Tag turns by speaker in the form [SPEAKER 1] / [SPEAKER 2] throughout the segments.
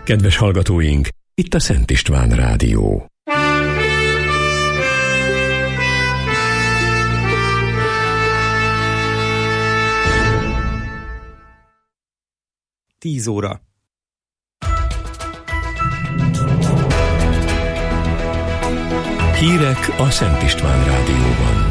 [SPEAKER 1] Kedves hallgatóink, itt a Szent István Rádió.
[SPEAKER 2] Tíz óra.
[SPEAKER 1] Hírek a Szent István Rádióban.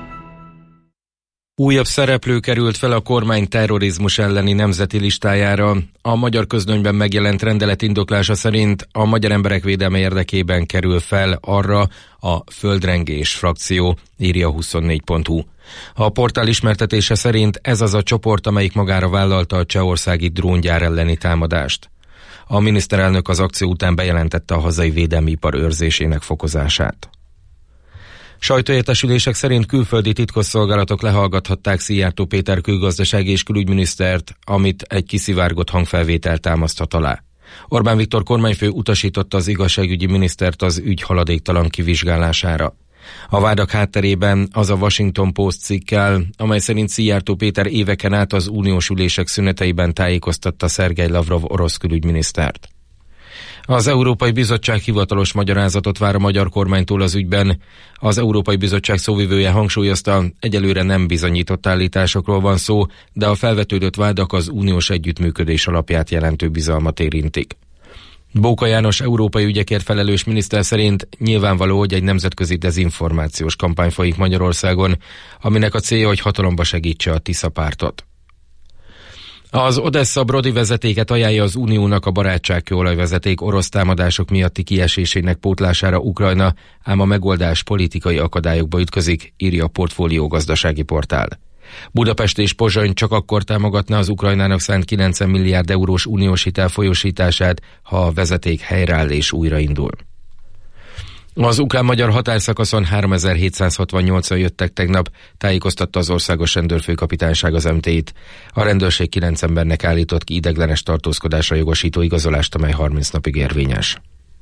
[SPEAKER 3] Újabb szereplő került fel a kormány terrorizmus elleni nemzeti listájára. A Magyar Közlönyben megjelent rendelet indoklása szerint a magyar emberek védelme érdekében kerül fel arra a földrengés frakció, írja 24.hu. A portál ismertetése szerint ez az a csoport, amelyik magára vállalta a csehországi dróngyár elleni támadást. A miniszterelnök az akció után bejelentette a hazai védelmi ipar őrzésének fokozását. Sajtóértesülések szerint külföldi titkosszolgálatok lehallgathatták Szijjártó Péter külgazdasági és külügyminisztert, amit egy kiszivárgott hangfelvétel támaszthat alá. Orbán Viktor kormányfő utasította az igazságügyi minisztert az ügy haladéktalan kivizsgálására. A vádak hátterében az a Washington Post cikkel, amely szerint Szijjártó Péter éveken át az uniós ülések szüneteiben tájékoztatta Szergej Lavrov orosz külügyminisztert. Az Európai Bizottság hivatalos magyarázatot vár a magyar kormánytól az ügyben. Az Európai Bizottság szóvivője hangsúlyozta, egyelőre nem bizonyított állításokról van szó, de a felvetődött vádak az uniós együttműködés alapját jelentő bizalmat érintik. Bóka János európai ügyekért felelős miniszter szerint nyilvánvaló, hogy egy nemzetközi dezinformációs kampány folyik Magyarországon, aminek a célja, hogy hatalomba segítse a Tisza pártot. Az Odessa-Brody vezetéket ajánlja az Uniónak a barátságkőolajvezeték orosz támadások miatti kiesésének pótlására Ukrajna, ám a megoldás politikai akadályokba ütközik, írja a Portfólió gazdasági portál. Budapest és Pozsony csak akkor támogatná az Ukrajnának szánt 90 milliárd eurós uniós hitel folyósítását, ha a vezeték helyreáll és újraindul. Az ukrán-magyar határszakaszon 3768-an jöttek tegnap, tájékoztatta az Országos Rendőrfőkapitányság az MT-t. A rendőrség 9 embernek állított ki ideiglenes tartózkodásra jogosító igazolást, amely 30 napig érvényes.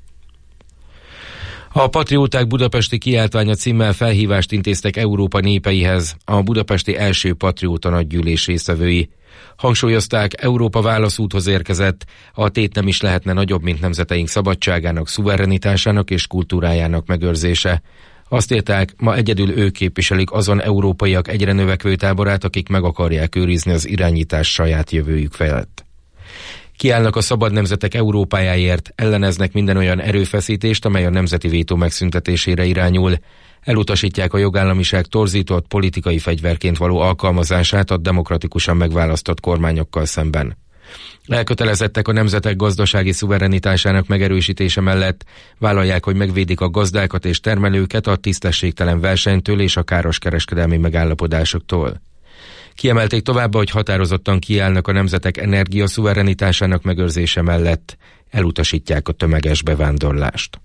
[SPEAKER 3] A patrióták budapesti kiáltványa címmel felhívást intéztek Európa népeihez, a budapesti első patrióta nagygyűlés résztvevői. Hangsúlyozták, Európa válaszúthoz érkezett, a tét nem is lehetne nagyobb, mint nemzeteink szabadságának, szuverenitásának és kultúrájának megőrzése. Azt írták, ma egyedül ők képviselik azon európaiak egyre növekvő táborát, akik meg akarják őrizni az irányítás saját jövőjük felett. Kiállnak a szabad nemzetek Európájáért, elleneznek minden olyan erőfeszítést, amely a nemzeti vétó megszüntetésére irányul. Elutasítják a jogállamiság torzított politikai fegyverként való alkalmazását a demokratikusan megválasztott kormányokkal szemben. Elkötelezettek a nemzetek gazdasági szuverenitásának megerősítése mellett, vállalják, hogy megvédik a gazdákat és termelőket a tisztességtelen versenytől és a káros kereskedelmi megállapodásoktól. Kiemelték továbbá, hogy határozottan kiállnak a nemzetek energiaszuverenitásának megőrzése mellett, elutasítják a tömeges bevándorlást.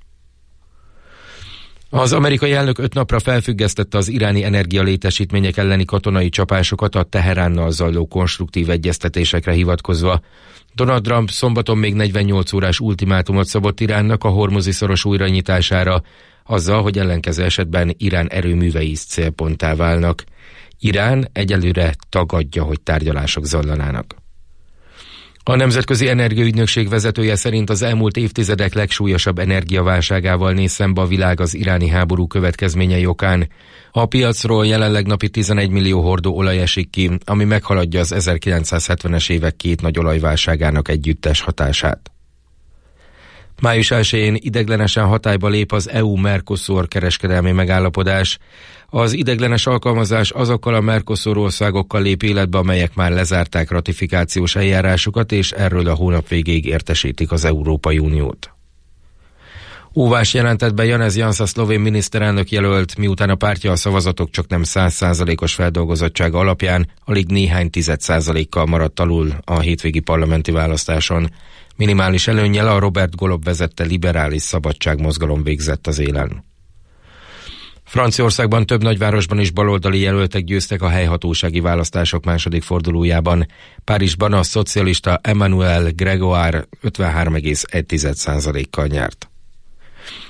[SPEAKER 3] Az amerikai elnök 5 napra felfüggesztette az iráni energialétesítmények elleni katonai csapásokat a Teheránnal zajló konstruktív egyeztetésekre hivatkozva. Donald Trump szombaton még 48 órás ultimátumot szabott Iránnak a Hormuzi-szoros újranyitására, azzal, hogy ellenkező esetben Irán erőművei is célponttá válnak. Irán egyelőre tagadja, hogy tárgyalások zajlanának. A Nemzetközi Energiaügynökség vezetője szerint az elmúlt évtizedek legsúlyosabb energiaválságával néz szembe a világ az iráni háború következményei okán. A piacról jelenleg napi 11 millió hordó olaj esik ki, ami meghaladja az 1970-es évek két nagy olajválságának együttes hatását. Május 1-én ideiglenesen hatályba lép az EU-Mercosur kereskedelmi megállapodás. Az ideiglenes alkalmazás azokkal a Mercosur országokkal lép életbe, amelyek már lezárták ratifikációs eljárásukat, és erről a hónap végéig értesítik az Európai Uniót. Óvás jelentett be Janez Janša szlovén miniszterelnök jelölt, miután a pártja a szavazatok csak nem 100%-os feldolgozottsága alapján alig néhány 10%-kal maradt alul a hétvégi parlamenti választáson. Minimális előnnyel a Robert Golob vezette liberális szabadságmozgalom végzett az élen. Franciaországban több nagyvárosban is baloldali jelöltek győztek a helyhatósági választások második fordulójában. Párizsban a szocialista Emmanuel Grégoire 53,1%-kal nyert.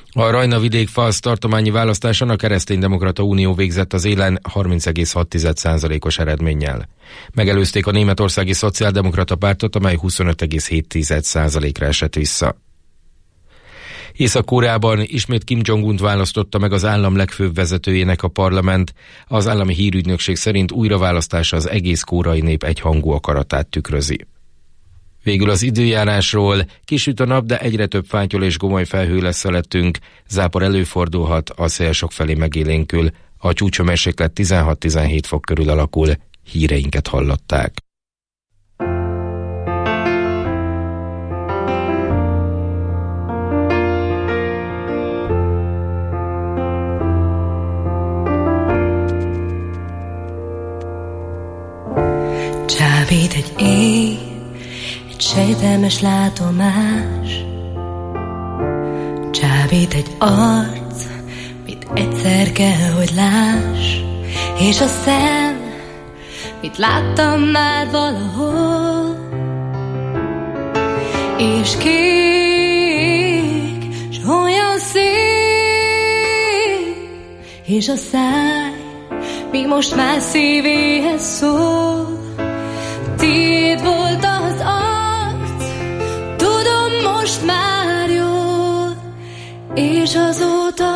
[SPEAKER 3] A Rajna-Vidék-Falsz tartományi választáson a Kereszténydemokrata Unió végzett az élen 30,6%-os eredménnyel. Megelőzték a Németországi Szociáldemokrata Pártot, amely 25,7%-ra esett vissza. Észak-Koreában ismét Kim Jong-unt választotta meg az állam legfőbb vezetőjének a parlament. Az állami hírügynökség szerint újraválasztása az egész koreai nép egyhangú akaratát tükrözi. Végül az időjárásról: kisüt a nap, de egyre több fátyol és gomoly felhő lesz felettünk. Zápor előfordulhat, a szél sokfelé megélénkül. A csúcshőmérséklet 16-17 fok körül alakul. Híreinket hallották.
[SPEAKER 2] Csábít egy éj, egy sejtelmes látomás, csábít egy arc, mit egyszer kell, hogy láss, és a szem, mit láttam már valahol, és kék, s olyan szép, és a száj, mi most már szívéhez szól. Tiéd volt az arc, tudom most már jól, és azóta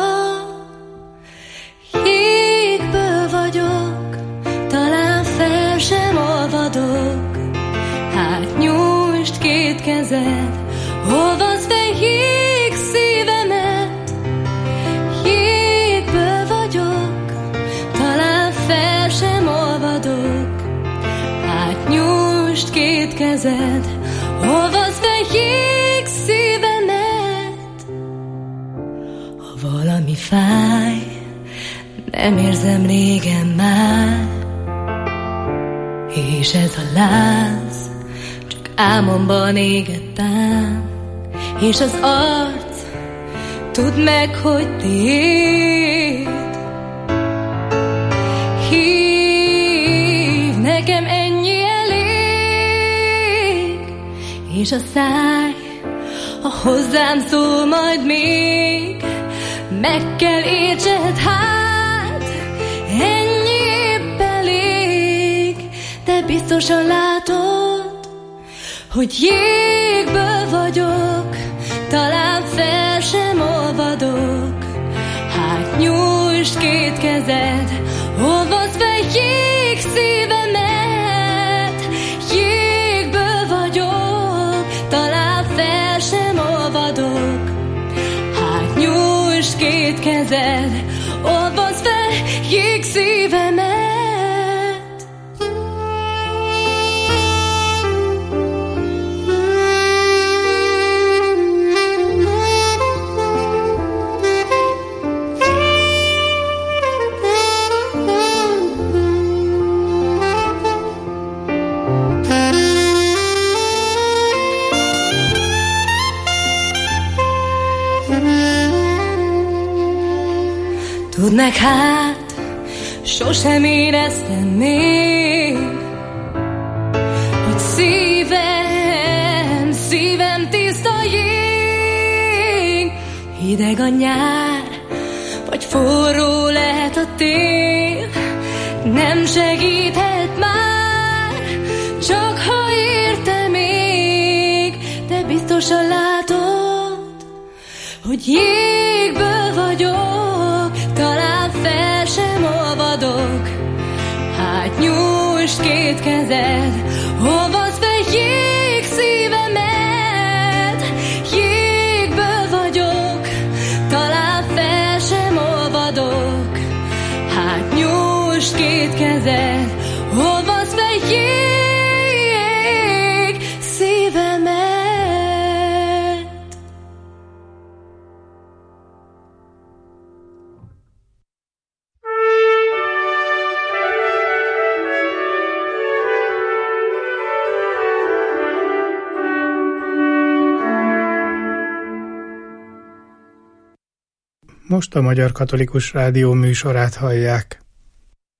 [SPEAKER 2] jégből vagyok, talán fel sem olvadok. Hát nyújtsd két kezed, olvasd fel jég szívemet. Jégből vagyok, talán fel sem olvadok. Hát nyújtsd két kezed, olvasd fel jég szívemet. Ha valami fáj, nem érzem régen már, és ez a láz csak álmomban égett ám, és az arc, tudd meg, hogy tiéd. Hív nekem, ennyi elég, és a száj, ha hozzám szól majd még, meg kell értsed, hát ennyi épp elég. De biztosan látod, hogy jégből vagyok, talán fel sem olvadok. Hát nyújtsd két kezed, olvasd fel jég szívemet. Jégből vagyok, talán fel sem olvadok. Hát nyújtsd két kezed, olvasd fel jég szívemet. Tudd meg, hát sosem éreztem még, hogy szívem tiszta jég. Hideg a nyár, vagy forró lehet a tél, nem segíthet már, csak ha érte még. De biztosan látod, hogy jégből vagyok, talán fel sem olvadok. Hát nyújtsd két kezed, olvasd fel jég szívemet. Jégből vagyok, talán fel sem olvadok. Hát nyújtsd két kezed, olvasd fel jég szívemet.
[SPEAKER 4] Most a Magyar Katolikus Rádió műsorát hallják.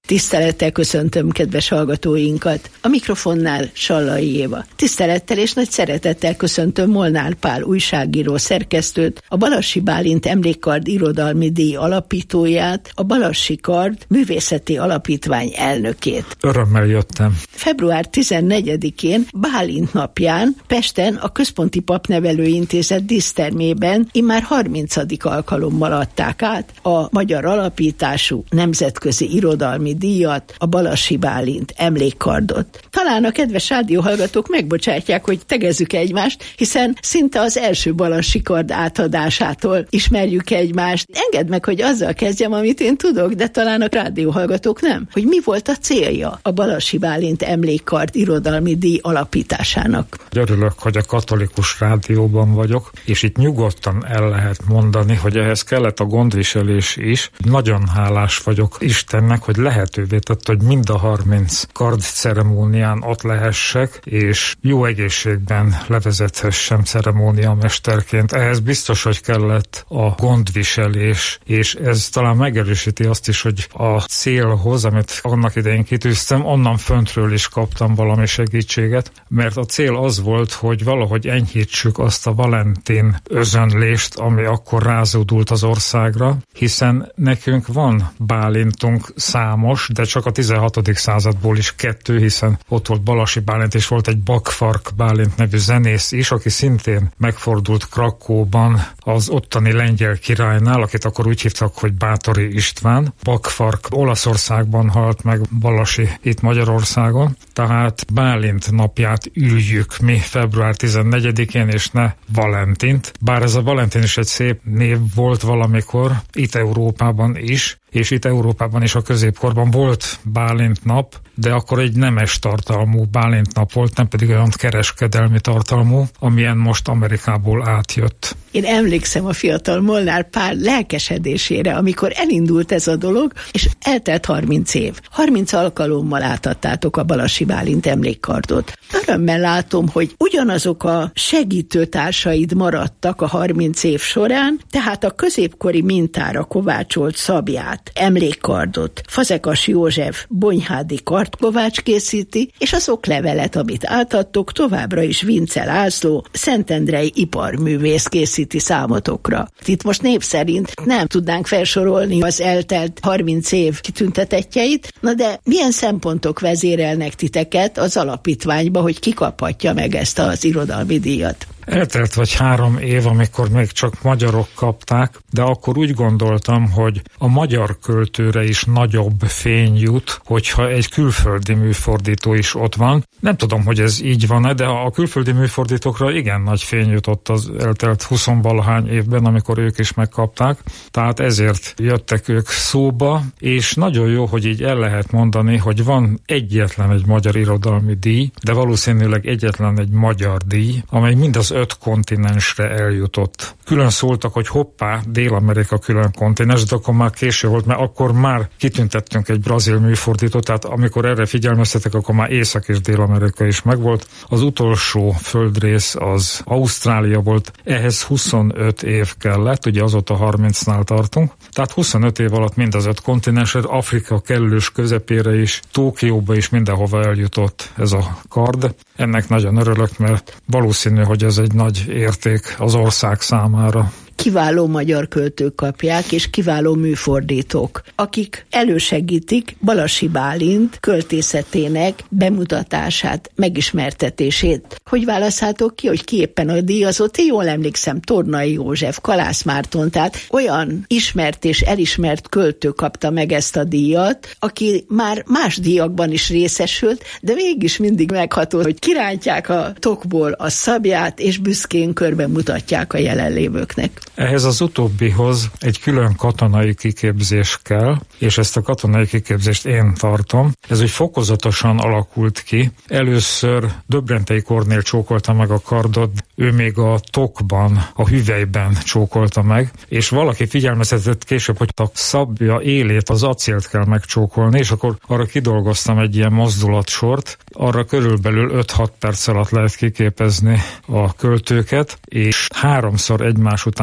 [SPEAKER 4] Tisztelettel köszöntöm kedves hallgatóinkat. A mikrofonnál Sallai Éva. Tisztelettel és nagy szeretettel köszöntöm Molnár Pál újságíró szerkesztőt, a Balassi Bálint Emlékkard irodalmi díj alapítóját, a Balassi Kard művészeti alapítvány elnökét.
[SPEAKER 5] Örömmel jöttem.
[SPEAKER 4] Február 14-én Bálint napján Pesten a Központi Papnevelőintézet dísztermében immár 30. alkalommal adták át a magyar alapítású nemzetközi irodalmi díjat, a Balassi Bálint Emlékkardot. Talán a kedves rádióhallgatók megbocsátják, hogy tegezzük egymást, hiszen szinte az első Balassi Kard átadásától ismerjük egymást. Engedd meg, hogy azzal kezdjem, amit én tudok, de talán a rádióhallgatók nem. Hogy mi volt a célja a Balassi Bálint Emlékkard irodalmi díj alapításának?
[SPEAKER 5] Örülök, hogy a Katolikus Rádióban vagyok, és itt nyugodtan el lehet mondani, hogy ehhez kellett a gondviselés is. Nagyon hálás vagyok Istennek, hogy lehetővé tett, hogy mind a 30 kard ceremónián ott lehessek, és jó egészségben levezethessem ceremóniamesterként. Ehhez biztos, hogy kellett a gondviselés, és ez talán megerősíti azt is, hogy a célhoz, amit annak idején kitűztem, onnan föntről is kaptam valami segítséget, mert a cél az volt, hogy valahogy enyhítsük azt a Valentin özönlést, ami akkor rázódult az országra, hiszen nekünk van Bálintunk számos, de csak a 16. századból is 2, hiszen ott volt Balassi Bálint, és volt egy Bakfark Bálint nevű zenész is, aki szintén megfordult Krakóban az ottani lengyel királynál, akit akkor úgy hívtak, hogy Báthori István. Bakfark Olaszországban halt meg, Balassi itt Magyarországon, tehát Bálint napját üljük mi február 14-én, és ne Valentint. Bár ez a Valentin is egy szép név volt valamikor, itt Európában is, és itt Európában is a középkorban volt Bálint nap, de akkor egy nemes tartalmú Bálint nap volt, nem pedig olyan kereskedelmi tartalmú, amilyen most Amerikából átjött.
[SPEAKER 4] Én emlékszem a fiatal Molnár Pál lelkesedésére, amikor elindult ez a dolog, és eltelt 30 év. 30 alkalommal átadtátok a Balassi Bálint Emlékkardot. Örömmel látom, hogy ugyanazok a segítőtársaid maradtak a 30 év során, tehát a középkori mintára kovácsolt szabját, emlékkardot Fazekas József bonyhádi kardkovács készíti, és az oklevelet, amit átadtok, továbbra is Vince László, szentendrei iparművész készíti számotokra. Itt most név szerint nem tudnánk felsorolni az eltelt 30 év kitüntetettjeit, na de milyen szempontok vezérelnek titeket az alapítványba, hogy kikaphatja meg ezt az irodalmi díjat?
[SPEAKER 5] Eltelt vagy 3 év, amikor még csak magyarok kapták, de akkor úgy gondoltam, hogy a magyar költőre is nagyobb fény jut, hogyha egy külföldi műfordító is ott van. Nem tudom, hogy ez így van-e, de a külföldi műfordítókra igen nagy fény jutott az eltelt 20-valahány évben, amikor ők is megkapták. Tehát ezért jöttek ők szóba, és nagyon jó, hogy így el lehet mondani, hogy van egyetlen egy magyar irodalmi díj, de valószínűleg egyetlen egy magyar díj, amely mind az 5 kontinensre eljutott. Külön szóltak, hogy hoppá, Dél-Amerika külön kontinens, de akkor már késő volt, mert akkor már kitüntettünk egy brazil műfordítót, tehát amikor erre figyelmeztetek, akkor már Észak- és Dél-Amerika is megvolt. Az utolsó földrész az Ausztrália volt, ehhez 25 év kellett, ugye azóta 30-nál tartunk, tehát 25 év alatt mind az 5 kontinensre, Afrika kellős közepére is, Tokióba is mindenhova eljutott ez a kard. Ennek nagyon örülök, mert valószínű, hogy ez egy nagy érték az ország számára.
[SPEAKER 4] Kiváló magyar költők kapják, és kiváló műfordítók, akik elősegítik Balassi Bálint költészetének bemutatását, megismertetését. Hogy választhátok ki, hogy ki éppen a díjazott? Én jól emlékszem, Tornai József, Kalász Márton, tehát olyan ismert és elismert költő kapta meg ezt a díjat, aki már más díjakban is részesült, de mégis mindig megható, hogy kirántják a tokból a szabját, és büszkén körbe mutatják a jelenlévőknek.
[SPEAKER 5] Ehhez az utóbbihoz egy külön katonai kiképzés kell, és ezt a katonai kiképzést én tartom. Ez úgy fokozatosan alakult ki. Először Döbrentei Kornél csókolta meg a kardot, ő még a tokban, a hüvelyben csókolta meg, és valaki figyelmeztetett később, hogy a szabja élét, az acélt kell megcsókolni, és akkor arra kidolgoztam egy ilyen mozdulatsort, arra körülbelül 5-6 perc alatt lehet kiképezni a költőket, és 3-szor egymás után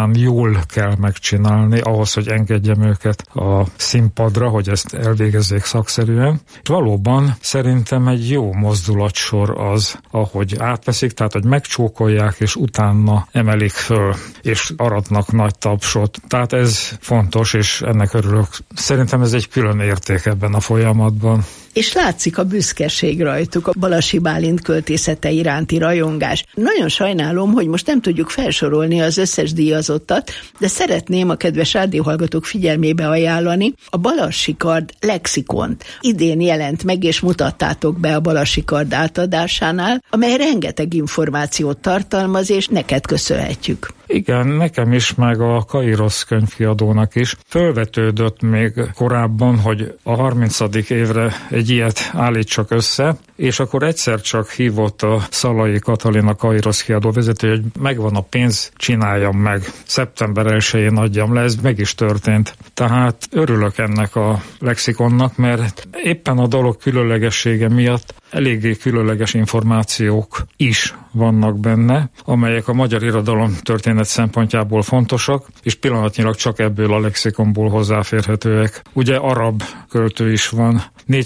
[SPEAKER 5] igazán jól kell megcsinálni ahhoz, hogy engedjem őket a színpadra, hogy ezt elvégezzék szakszerűen. Valóban szerintem egy jó mozdulatsor az, ahogy átveszik, tehát hogy megcsókolják, és utána emelik föl, és aratnak nagy tapsot. Tehát ez fontos, és ennek örülök. Szerintem ez egy külön érték ebben a folyamatban.
[SPEAKER 4] És látszik a büszkeség rajtuk, a Balassi Bálint költészete iránti rajongás. Nagyon sajnálom, hogy most nem tudjuk felsorolni az összes díjazottat, de szeretném a kedves rádióhallgatók figyelmébe ajánlani a Balassi Kard lexikont. Idén jelent meg, és mutattátok be a Balassi Kard átadásánál, amely rengeteg információt tartalmaz, és neked köszönhetjük.
[SPEAKER 5] Igen, nekem is, meg a Kairos könyvkiadónak is. Fölvetődött még korábban, hogy a 30. évre egy ilyet állítsak össze, és akkor egyszer csak hívott a Szalai Katalin, a Kairos kiadó vezető, hogy megvan a pénz, csináljam meg. Szeptember 1-én adjam le, ez meg is történt. Tehát örülök ennek a lexikonnak, mert éppen a dolog különlegessége miatt eléggé különleges információk is vannak benne, amelyek a magyar irodalom történet szempontjából fontosak, és pillanatnyilag csak ebből a lexikonból hozzáférhetőek. Ugye arab költő is van,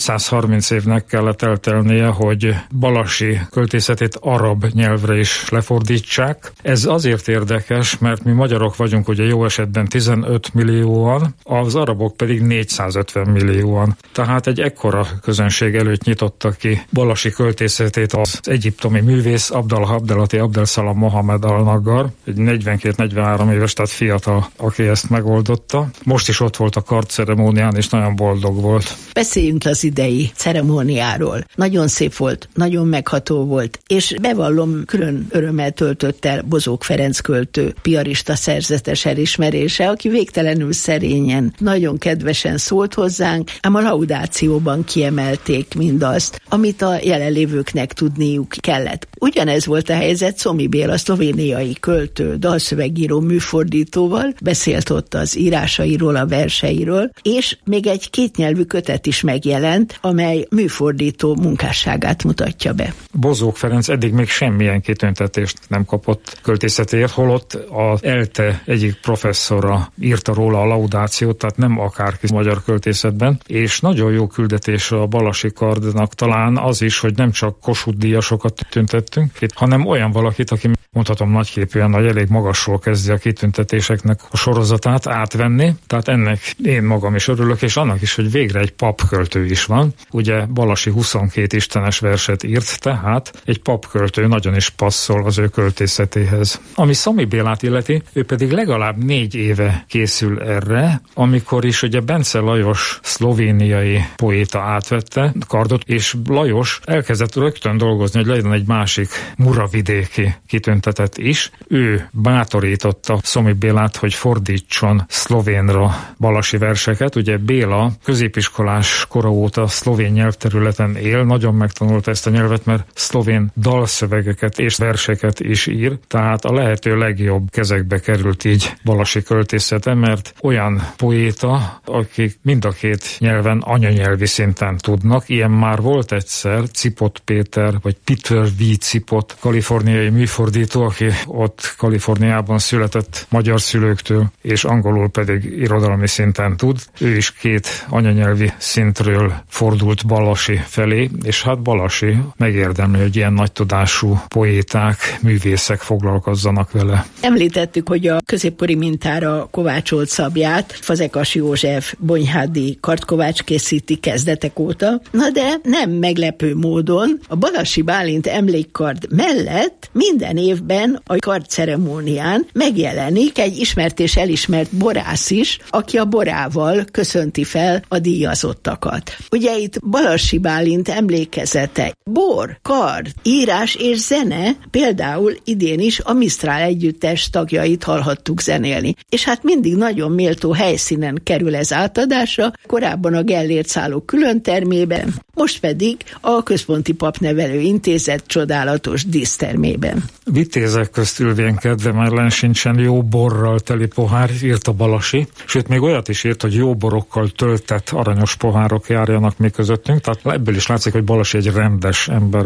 [SPEAKER 5] 430 évnek kellett eltelnie, hogy Balassi költészetét arab nyelvre is lefordítsák. Ez azért érdekes, mert mi magyarok vagyunk ugye jó esetben 15 millióan, az arabok pedig 450 millióan. Tehát egy ekkora közönség előtt nyitottak ki Balassi költészetét az egyiptomi művész Abdelhati Abdelsalam Mohamed al-Naggar, egy 42-43 éves, tehát fiatal, aki ezt megoldotta. Most is ott volt a kardceremónián, és nagyon boldog volt.
[SPEAKER 4] Beszéljünk az idei ceremóniáról. Nagyon szép volt, nagyon megható volt, és bevallom, külön örömmel töltött el Bozók Ferenc költő piarista szerzetes elismerése, aki végtelenül szerényen, nagyon kedvesen szólt hozzánk, ám a laudációban kiemelték mindazt, amit a jelenlévőknek tudniuk kellett. Ugyanez volt a helyzet Szomi Béla, szlovéniai költő, dalszövegíró, műfordítóval, beszélt ott az írásairól, a verseiről, és még egy kétnyelvű kötet is megjelent, amely műfordító munkásságát mutatja be.
[SPEAKER 5] Bozók Ferenc eddig még semmilyen kitüntetést nem kapott költészetért, holott az ELTE egyik professzora írta róla a laudációt, tehát nem akárki magyar költészetben, és nagyon jó küldetés a Balassi Kardnak talán az is, hogy nem csak Kossuth-díjasokat tüntettünk, hanem olyan valakit, aki mondhatom nagyképűen, hogy elég magasról kezdi a kitüntetéseknek a sorozatát átvenni, tehát ennek én magam is örülök, és annak is, hogy végre egy papköltő is van. Ugye Balassi 22 istenes verset írt, tehát egy papköltő nagyon is passzol az ő költészetéhez. Ami Szomi Bélát illeti, ő pedig legalább 4 éve készül erre, amikor is ugye Bence Lajos szlovéniai poéta átvette kardot, és Lajos elkezdett rögtön dolgozni, hogy legyen egy másik muravidéki kitüntetet is. Ő bátorította Szomi Bélát, hogy fordítson szlovénra Balassi verseket. Ugye Béla középiskolás kora óta szlovén nyelvterületen él, nagyon megtanulta ezt a nyelvet, mert szlovén dalszövegeket és verseket is ír, tehát a lehető legjobb kezekbe került így Balassi költészete, mert olyan poéta, akik mind a két nyelven anyanyelvi szinten tudnak. Ilyen már volt egyszer, Cipot Péter, vagy Peter V. Cipot, kaliforniai műfordító, aki ott Kaliforniában született magyar szülőktől, és angolul pedig irodalmi szinten tud. Ő is 2 anyanyelvi szintről fordult Balassi felé, és hát Balassi megérdemli, hogy ilyen nagy tudású poéták, művészek foglalkozzanak vele.
[SPEAKER 4] Említettük, hogy a középkori mintára kovácsolt szabját Fazekas József bonyhádi kardkovács készíti kezdetek óta, na de nem meglepő módon a Balassi Bálint emlékkard mellett minden évben a kardceremónián megjelenik egy ismert és elismert borász is, aki a borával köszönti fel a díjazottakat. Ugye itt Balassi Bálint emlékezete, bor, kard, írás és zene, például idén is a Misztrál együttes tagjait hallhattuk zenélni. És hát mindig nagyon méltó helyszínen kerül ez átadásra, korábban a Gellért szálló külön termében, most pedig a Központi Papnevelő Intézet csodálatos dísztermében.
[SPEAKER 5] Vitézek közt ülvén kedvemellen sincsen jó borral teli pohár, írta Balassi, sőt még olyat is írt, hogy jó borokkal töltett aranyos pohárok járjanak mi közöttünk, tehát ebből is látszik, hogy Balassi egy rendes ember volt.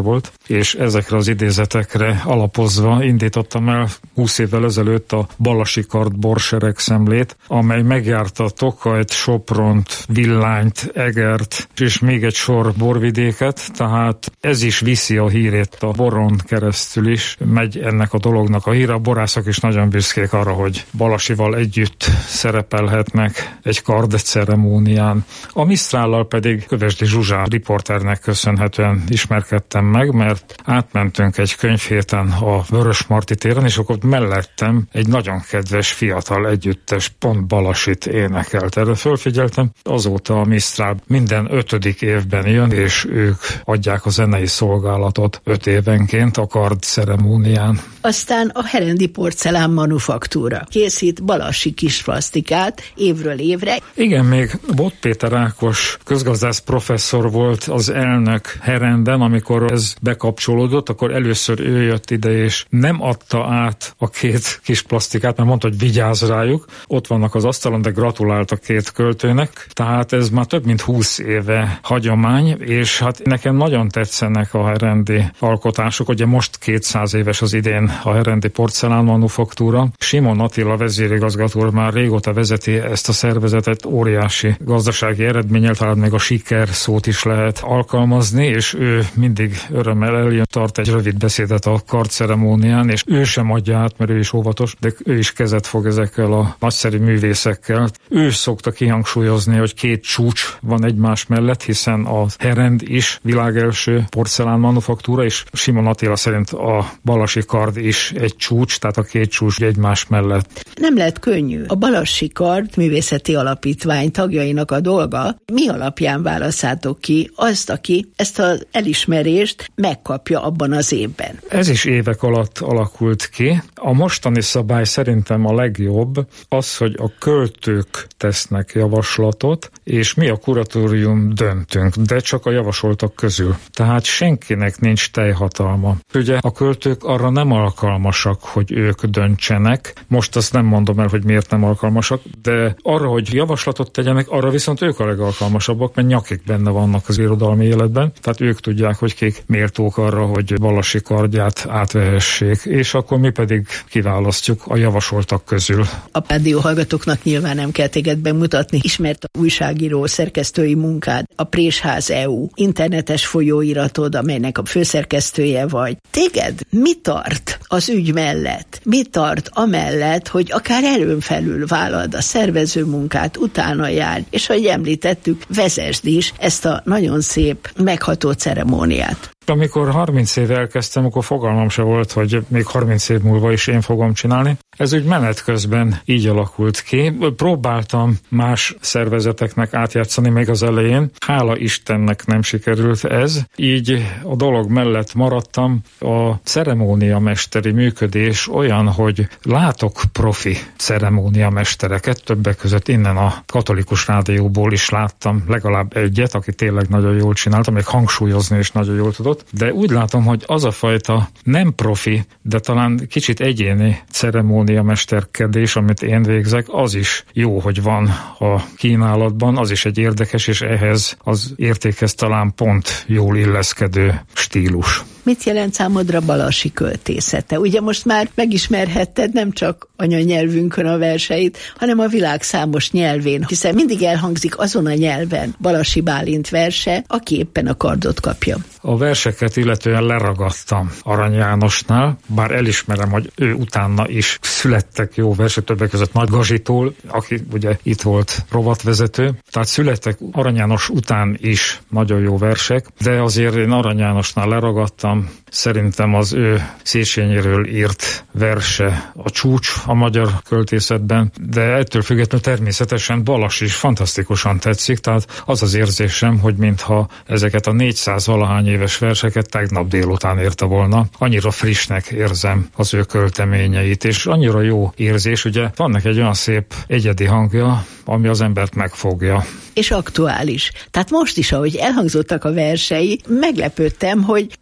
[SPEAKER 5] és ezekre az idézetekre alapozva indítottam el 20 évvel ezelőtt a Balasi Kard borsereg szemlét, amely megjárta Tokajt, Sopront, Villányt, Egert, és még egy sor borvidéket, tehát ez is viszi a hírét a boron keresztül is, megy ennek a dolognak a híre. A borászok is nagyon büszkék arra, hogy Balasival együtt szerepelhetnek egy kard ceremónián. A Mistrállal pedig Kövesdi Zsuzsán riporternek köszönhetően ismerkedtem meg, mert átmentünk egy könyvhéten a Vörösmarty téren, és akkor mellettem egy nagyon kedves fiatal együttes pont Balasit énekelt. Erre fölfigyeltem, azóta a Mistrál minden 5. évben jön, és ők adják a zenei szolgálatot 5 évenként a kard ceremónián.
[SPEAKER 4] Aztán a Herendi Porcelán Manufaktúra készít balasi kisplasztikát évről évre.
[SPEAKER 5] Igen, még Bot Péter Ákos közgazdász professzor volt az elnök Herenden, amikor ez bekapcsolódott, akkor először ő jött ide, és nem adta át a 2 kis plasztikát, mert mondta, hogy vigyázz rájuk. Ott vannak az asztalon, de gratulált a 2 költőnek. Tehát ez már több mint 20 éve hagyomány, és hát nekem nagyon tetszenek a herendi alkotások. Ugye most 200 éves az idén a Herendi Porcelán Manufaktúra. Simon Attila vezérigazgató már régóta vezeti ezt a szervezetet, óriási gazdasági eredménnyel, talán még a siker szót is lehet alkalmazni, és ő mindig örömmel eljön, tart egy rövid beszédet a kardceremónián, és ő sem adja át, mert ő is óvatos, de ő is kezet fog ezekkel a nagyszerű művészekkel. Ő szokta kihangsúlyozni, hogy 2 csúcs van egymás mellett, hiszen a Herend is világelső porcelán manufaktúra, és Simon Attila szerint a Balasi Kard is egy csúcs, tehát a 2 csúcs egymás mellett.
[SPEAKER 4] Nem lehet könnyű. A Balasi Kard Művészeti Alapítvány tagjainak a dolga. Mi alapján válasszátok ki azt, aki ezt az elismerést megkapja abban az évben?
[SPEAKER 5] Ez is évek alatt alakult ki. A mostani szabály szerintem a legjobb az, hogy a költők tesznek javaslatot, és mi a kuratórium döntünk, de csak a javasoltak közül. Tehát senkinek nincs teljhatalma. Ugye a költők arra nem alkalmasak, hogy ők döntsenek. Most azt nem mondom el, hogy miért nem alkalmasak, de arra, hogy javaslatot tegyenek, arra viszont ők a legalkalmasabbak, mert nyakik benne vannak az irodalmi életben. Tehát ők tudják, hogy kik méltók arra, hogy Balasi Kardját átvehessék, és akkor mi pedig kiválasztjuk a javasoltak közül.
[SPEAKER 4] A rádió hallgatóknak nyilván nem kell téged bemutatni. Ismert a újságíró szerkesztői munkád, a Présház EU internetes folyóiratod, amelynek a főszerkesztője vagy. Téged mi tart az ügy mellett? Mi tart amellett, hogy akár erőn felül vállald a szervező munkát, utána jár, és ahogy említettük, vezesd is ezt a nagyon szép, megható ceremóniát.
[SPEAKER 5] Amikor 30 éve elkezdtem, akkor fogalmam se volt, hogy még 30 év múlva is én fogom csinálni. Ez úgy menet közben így alakult ki. Próbáltam más szervezeteknek átjátszani még az elején. Hála Istennek nem sikerült ez. Így a dolog mellett maradtam. A ceremóniamesteri működés olyan, hogy látok profi ceremóniamestereket, többek között innen a Katolikus Rádióból is láttam legalább egyet, aki tényleg nagyon jól csinálta, még hangsúlyozni is nagyon jól tudott. De úgy látom, hogy az a fajta nem profi, de talán kicsit egyéni ceremóniamesterkedés, amit én végzek, az is jó, hogy van a kínálatban, az is egy érdekes, és ehhez az értékhez talán pont jól illeszkedő stílus.
[SPEAKER 4] Mit jelent számodra Balasi költészete? Ugye most már megismerhetted nem csak anyanyelvünkön a verseit, hanem a világ számos nyelvén, hiszen mindig elhangzik azon a nyelven Balasi Bálint verse, aki éppen a kardot kapja.
[SPEAKER 5] A verseket illetően leragadtam Arany Jánosnál, bár elismerem, hogy ő utána is születtek jó versek, többek között Nagy Gazsitól, aki ugye itt volt rovatvezető. Tehát születtek Arany János után is nagyon jó versek, de azért én Arany Jánosnál leragadtam. Szerintem az ő Széchenyiről írt verse a csúcs a magyar költészetben, de ettől függetlenül természetesen Balasi is fantasztikusan tetszik, tehát az az érzésem, hogy mintha ezeket a 400-valahány éves verseket tegnap délután érte volna. Annyira frissnek érzem az ő költeményeit, és annyira jó érzés, ugye vannak egy olyan szép egyedi hangja, ami az embert megfogja.
[SPEAKER 4] És aktuális. Tehát most is, ahogy elhangzottak a versei, meglepődtem, hogy üzenet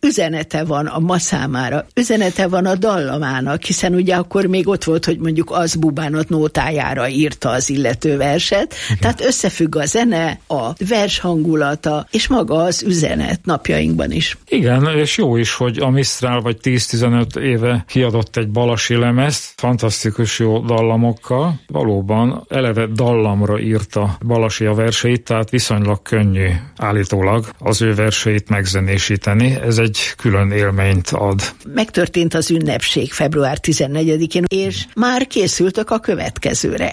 [SPEAKER 4] üzenete van a ma számára, üzenete van a dallamának, hiszen ugye akkor még ott volt, hogy mondjuk az bubánat nótájára írta az illető verset, tehát összefügg a zene, a vers hangulata, és maga az üzenet napjainkban is.
[SPEAKER 5] Igen, és jó is, hogy a Mistral vagy 10-15 éve kiadott egy balasi lemezt, fantasztikus jó dallamokkal. Valóban eleve dallamra írta Balasi a verseit, tehát viszonylag könnyű állítólag az ő verseit megzenésíteni. Ez egy külön élményt ad.
[SPEAKER 4] Megtörtént az ünnepség február 14-én, és már készültök a következőre.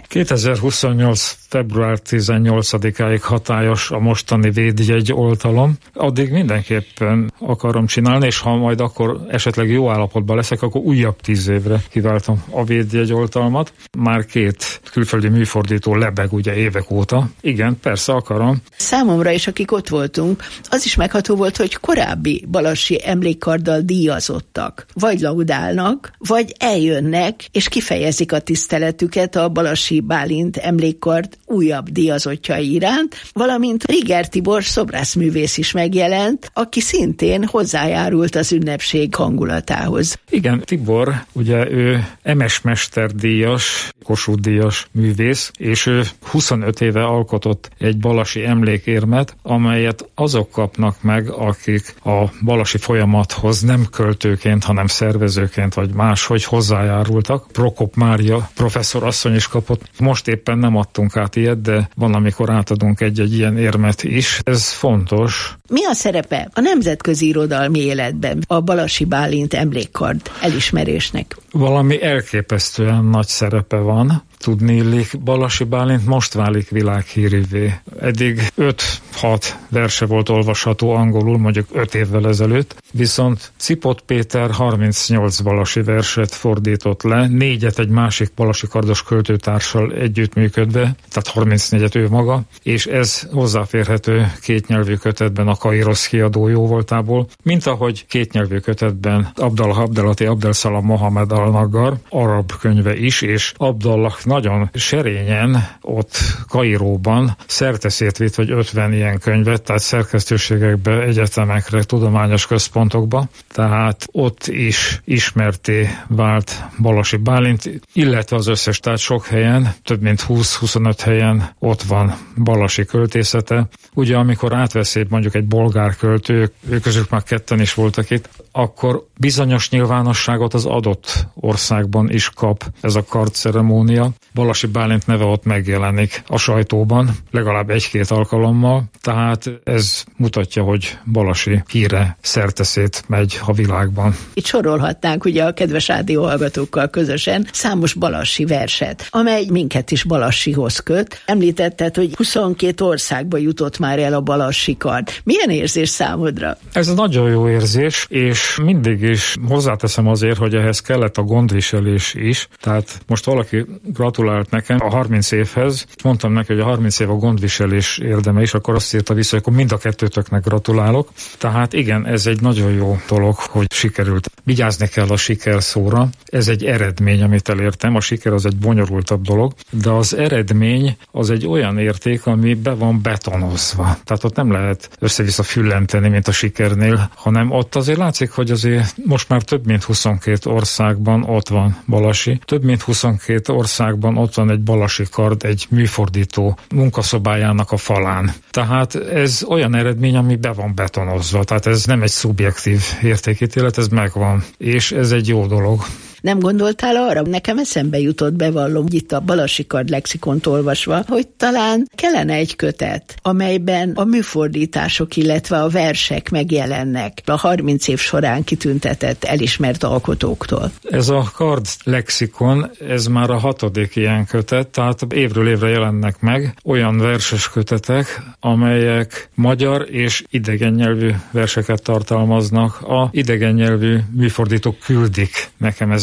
[SPEAKER 5] 2028. február 18-áig hatályos a mostani védjegy oltalom. Addig mindenképpen akarom csinálni, és ha majd akkor esetleg jó állapotban leszek, akkor újabb 10 évre kiváltam a védjegy oltalmat. Már 2 külföldi műfordító lebeg ugye évek óta. Igen, persze akarom.
[SPEAKER 4] Számomra is, akik ott voltunk, az is megható volt, hogy korábbi balasi emlékkarddal díjazottak. Vagy laudálnak, vagy eljönnek, és kifejezik a tiszteletüket a Balasi Bálint emlékkard újabb díjazottjai iránt, valamint Riger Tibor szobrászművész is megjelent, aki szintén hozzájárult az ünnepség hangulatához.
[SPEAKER 5] Igen, Tibor, ugye ő MS mesterdíjas, Kossuth-díjas művész, és ő 25 éve alkotott egy balasi emlékérmet, amelyet azok kapnak meg, akik a balasi folyamathoz nem költőként, hanem szervezőként, vagy máshogy hozzájárultak. Prokop Mária professzor asszony is kapott. Most éppen nem adtunk át ilyet, de van, amikor átadunk egy ilyen érmet is. Ez fontos.
[SPEAKER 4] Mi a szerepe a nemzetközi irodalmi életben a Balasi Bálint emlékkard elismerésnek?
[SPEAKER 5] Valami elképesztően nagy szerepe van. Tudniillik, Balasi Bálint most válik világhírűvé. Eddig 5-6 verse volt olvasható angolul, mondjuk 5 évvel ezelőtt, viszont Cipot Péter 38 balasi verset fordított le, 4-et egy másik balasi kardos költőtársal együttműködve, tehát 34-et ő maga, és ez hozzáférhető kétnyelvű kötetben a Kairos kiadó jóvoltából, mint ahogy kétnyelvű kötetben Abdallah Abdelati Abdelsalam Mohamed al-Naggar arab könyve is, és Abdallah nagyon serényen ott Kairóban szerteszét hogy 50 ilyen könyvet, tehát szerkesztőségekbe, egyetemekre, tudományos központokba, tehát ott is ismerté vált Balasi Bálint, illetve az összes, tehát sok helyen, több mint 20-25 helyen ott van balasi költészete. Ugye amikor átveszi mondjuk egy bolgár költő, ők közük már ketten is voltak itt, akkor bizonyos nyilvánosságot az adott országban is kap ez a kardceremónia. Balasi Bálint neve ott megjelenik a sajtóban, legalább 1-2 alkalommal, tehát ez mutatja, hogy Balasi híre szerteszét megy a világban.
[SPEAKER 4] Itt sorolhatnánk ugye a kedves rádióhallgatókkal közösen számos balasi verset, amely minket is Balasihoz köt. Említetted, hogy 22 országba jutott már el a balasi kard. Milyen érzés számodra?
[SPEAKER 5] Ez nagyon jó érzés, és mindig is hozzáteszem azért, hogy ehhez kellett a gondviselés is. Tehát most valaki gratulált nekem a 30 évhez, mondtam neki, hogy a 30 év a gondviselés érdeme is, akkor azt írta vissza, hogy akkor mind a kettőtöknek gratulálok. Tehát igen, ez egy nagyon jó dolog, hogy sikerült. Vigyázni kell a siker szóra. Ez egy eredmény, amit elértem. A siker az egy bonyolultabb dolog, de az eredmény az egy olyan érték, ami be van betonozva. Tehát ott nem lehet össze-vissza füllenteni, mint a sikernél, hanem ott azért látszik, hogy azért most már több mint 22 országban ott van Balasi. Több mint 22 országban ott van egy balasi kard, egy műfordító munkaszobájának a falán. Tehát ez olyan eredmény, ami be van betonozva. Tehát ez nem egy szubjektív értékítélet, ez megvan. És ez egy jó dolog.
[SPEAKER 4] Nem gondoltál arra? Nekem eszembe jutott, bevallom, itt a Balasi Kard lexikont olvasva, hogy talán kellene egy kötet, amelyben a műfordítások, illetve a versek megjelennek a 30 év során kitüntetett, elismert alkotóktól.
[SPEAKER 5] Ez a Kard lexikon, ez már a 6. ilyen kötet, tehát évről évre jelennek meg olyan verses kötetek, amelyek magyar és idegen nyelvű verseket tartalmaznak. A idegen nyelvű műfordítók küldik nekem ezeket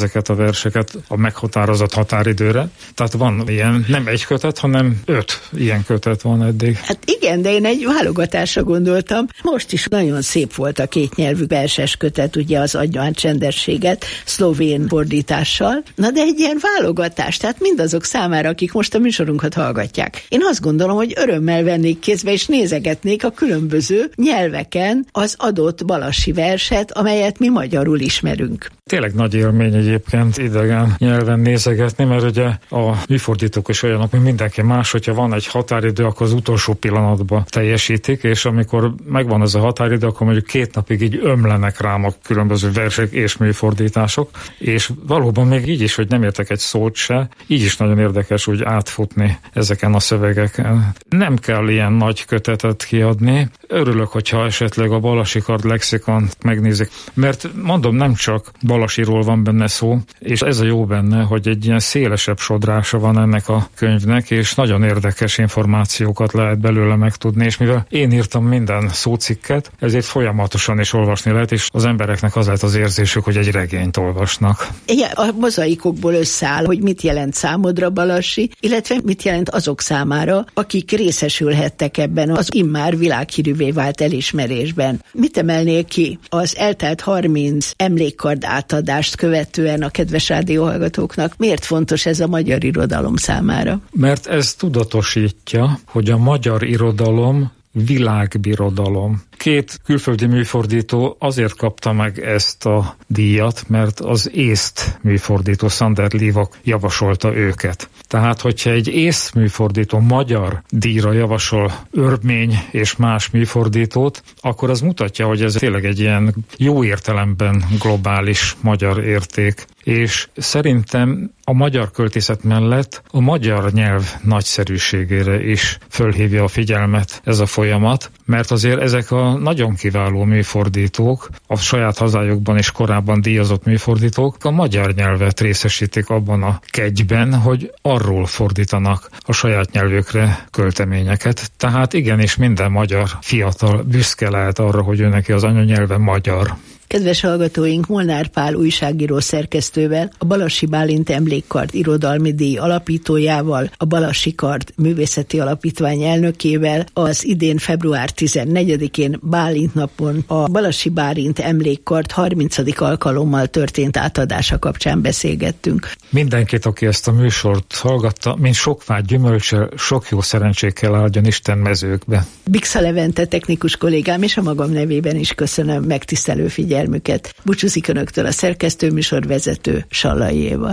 [SPEAKER 5] ezeket a verseket a meghatározott határidőre. Tehát van ilyen, nem egy kötet, hanem 5 ilyen kötet van eddig.
[SPEAKER 4] Hát igen, de én egy válogatásra gondoltam. Most is nagyon szép volt a kétnyelvű verses kötet, ugye az Adja át csendességet, szlovén fordítással. Na de egy ilyen válogatás, tehát mindazok számára, akik most a műsorunkat hallgatják. Én azt gondolom, hogy örömmel vennék kézbe, és nézegetnék a különböző nyelveken az adott balassi verset, amelyet mi magyarul ismerünk.
[SPEAKER 5] Tényleg nagy élmény egyébként idegen nyelven nézegetni, mert ugye a műfordítók is olyanok, mint mindenki más, hogyha van egy határidő, akkor az utolsó pillanatban teljesítik, és amikor megvan ez a határidő, akkor mondjuk 2 napig így ömlenek rám a különböző versek és műfordítások, és valóban még így is, hogy nem értek egy szót se, így is nagyon érdekes úgy átfutni ezeken a szövegeken. Nem kell ilyen nagy kötetet kiadni. Örülök, hogyha esetleg a Balassi Kard lexikont megnézik, mert mondom, nem csak Balasiról van benne szó, és ez a jó benne, hogy egy ilyen szélesebb sodrása van ennek a könyvnek, és nagyon érdekes információkat lehet belőle megtudni, és mivel én írtam minden szócikket, ezért folyamatosan is olvasni lehet, és az embereknek az lehet az érzésük, hogy egy regényt olvasnak.
[SPEAKER 4] Igen, a mozaikokból összeáll, hogy mit jelent számodra Balassi, illetve mit jelent azok számára, akik részesülhettek ebben az immár világhírűvé vált elismerésben. Mit emelnél ki az eltelt 30 emlékkard átadást követően a kedves rádióhallgatóknak? Miért fontos ez a magyar irodalom számára?
[SPEAKER 5] Mert ez tudatosítja, hogy a magyar irodalom világbirodalom. 2 külföldi műfordító azért kapta meg ezt a díjat, mert az észt műfordító Sander Livak javasolta őket. Tehát, hogyha egy észt műfordító magyar díjra javasol örmény és más műfordítót, akkor az mutatja, hogy ez tényleg egy ilyen jó értelemben globális magyar érték. És szerintem a magyar költészet mellett a magyar nyelv nagyszerűségére is fölhívja a figyelmet ez a folyamat, mert azért ezek a nagyon kiváló műfordítók, a saját hazájukban és korábban díjazott műfordítók a magyar nyelvet részesítik abban a kegyben, hogy arról fordítanak a saját nyelvükre költeményeket. Tehát igenis minden magyar fiatal büszke lehet arra, hogy ő neki az anyanyelve magyar.
[SPEAKER 4] Kedves hallgatóink, Molnár Pál újságíró szerkesztővel, a Balassi Bálint Emlékkard irodalmi díj alapítójával, a Balassi Kard művészeti alapítvány elnökével az idén február 14-én Bálint napon a Balassi Bálint Emlékkard 30. alkalommal történt átadása kapcsán beszélgettünk.
[SPEAKER 5] Mindenkit, aki ezt a műsort hallgatta, mint sokfát gyümölcsel, sok jó szerencsékkel áldjon Isten mezőkbe.
[SPEAKER 4] Bixa Levente technikus kollégám és a magam nevében is köszönöm megtisztelő figyelmüket. Búcsúzik önöktől a szerkesztő műsorvezető Sallai Éva.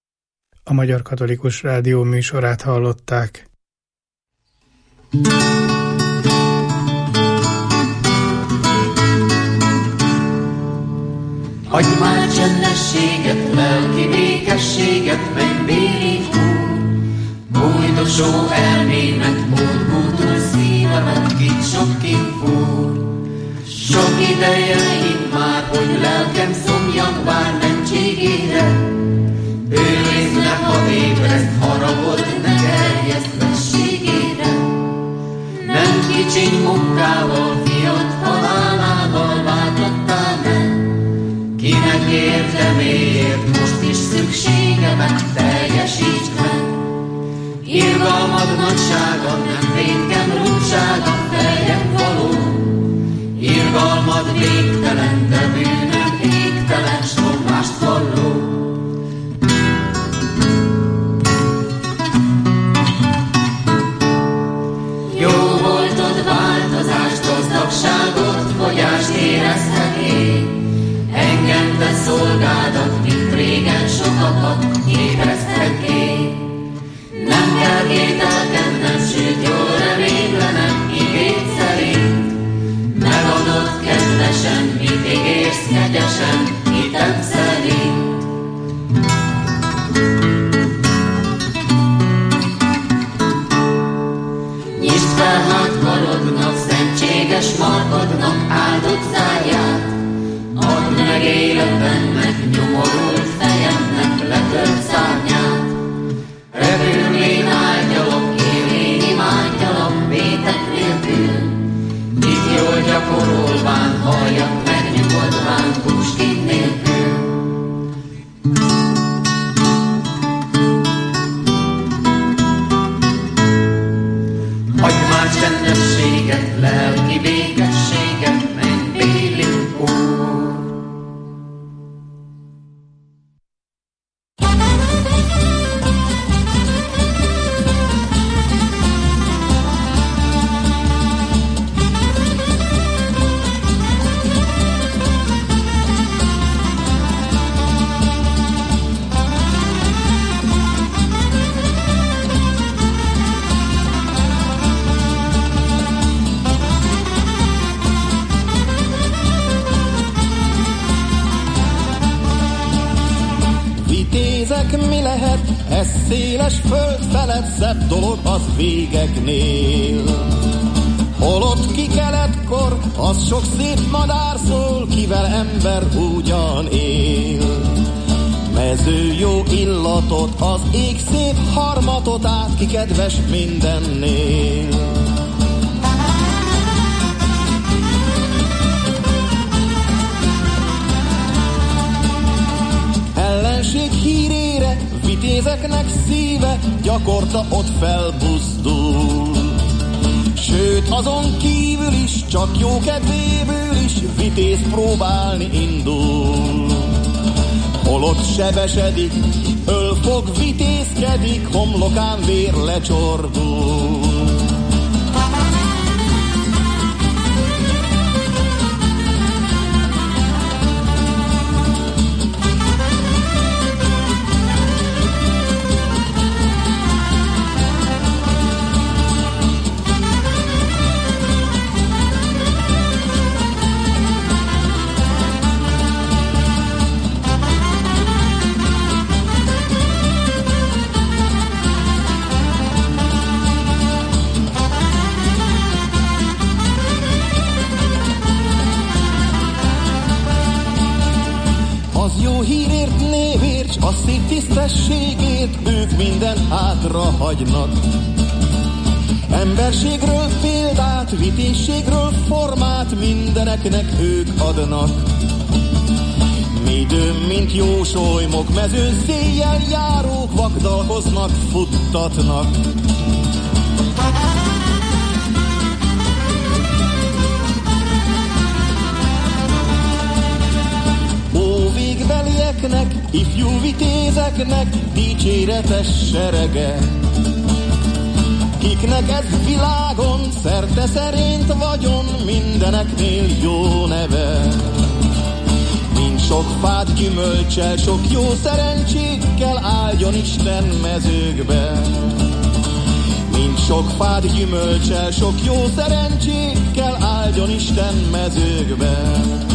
[SPEAKER 6] A Magyar Katolikus Rádió műsorát hallották.
[SPEAKER 7] Adj már csendességet, lelki békességet, mennybéli Úr, bújdosó elmémet, módbútor szívemet, kit sok kint fúr. Sok ideje immár, hogy lelkem szomjan vár mentségére, őrizd le, ha ébreszt, haragod ne gerjeszt vességére. Nem kicsiny munkával, fiat halálával váltottál meg, kinek érdemért most is szükségemet teljesítsd meg. Irgalmad nagysága, nem vétkem rúdsága, feljebb való, irgalmad végtelen, de bűnöm égtelen, s romlást valló. Jó voltod változást, gazdagságot, fogyást érezheté, engem te szolgádat, mint régen sokakat ébreszthetné. Nem kell kételkednem, sőt jól reménylenem, igény szerint, megadott kedvesen, mit ígérsz kegyesen, hitem szerint. Nyisd fel hát karodnak, szentséges markodnak áldott záját, add meg életemnek, nyomorult fejemnek letört szárnyát. Repülvén áldjalak, élén imádjalak, vétek nélkül, mit jól gyakorolván, halljak meg nyugodván, Puskkin nélkül. lelki békességet, megbéli Úr.
[SPEAKER 8] Mi lehet, ez széles föld felett szebb dolog az végeknél. Holott ki keletkor, az sok szép madár szól, kivel ember ugyan él. Mező jó illatot, az ég szép harmatot át, ki kedves mindennél. Ellenség hírére, vitézeknek szíve gyakorta ott felbuzdul. Sőt, azon kívül is, csak jó kedvéből is vitéz próbálni indul. Holott sebesedik, ölfog, vitézkedik, homlokán vér lecsordul. A szép tisztességét ők mindent hátra hagynak. Emberségről példát, vitézségről formát mindeneknek ők adnak. Midőn, mint jósolymok, mezőn széjjel járók vagdalkoznak, futtatnak. Végbelieknek, ifjú vitézeknek dicséretes serege, kiknek ez világon szerte szerint vagyon, mindeneknél jó neve. Mint sok fát gyümölcsel, sok jó szerencsékkel áldjon Isten mezőkbe. Mint sok fát gyümölcsel, sok jó szerencsékkel áldjon Isten mezőkbe.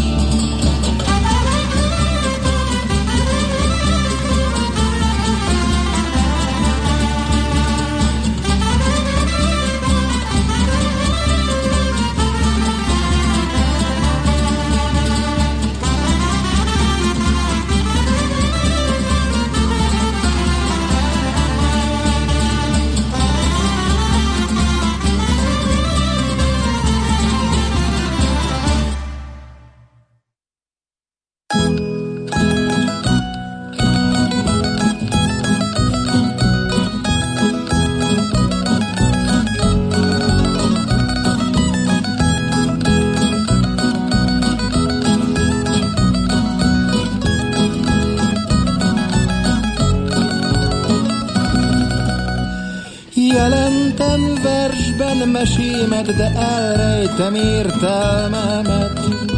[SPEAKER 8] Jelentem versben mesémet, de elrejtem értelmemet.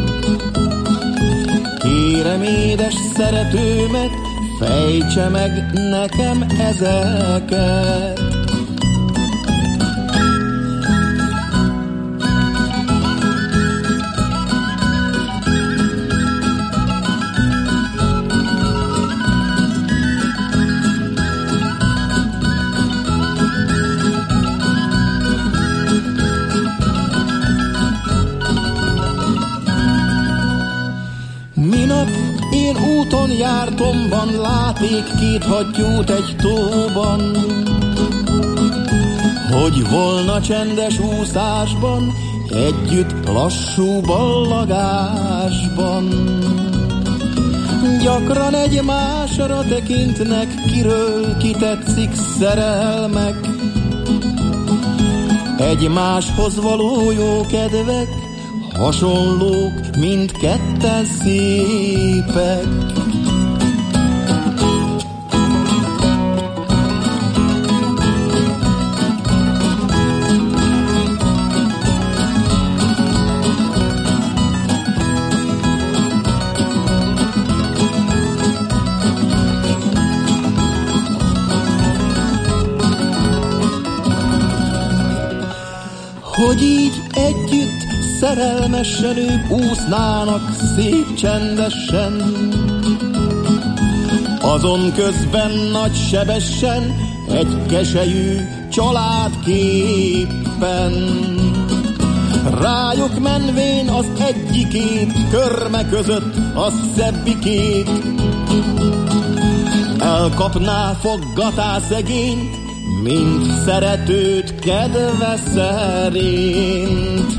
[SPEAKER 8] Kérem édes szeretőmet, fejtse meg nekem ezeket. Én úton jártomban láték két hattyút egy tóban, hogy volna csendes úszásban, együtt lassú ballagásban. Gyakran egymásra tekintnek, kiről kitetszik szerelmek. egymáshoz való jó kedvek, hasonlók, mindketten szépek. Hogy így együtt szerelmesen ők úsznának szép csendesen, azon közben nagy sebesen egy keselyű családképpen. Rájuk menvén az egyikét, körme között a szebbikét, elkapná, foggatá szegényt, mint szeretőt kedve szerint.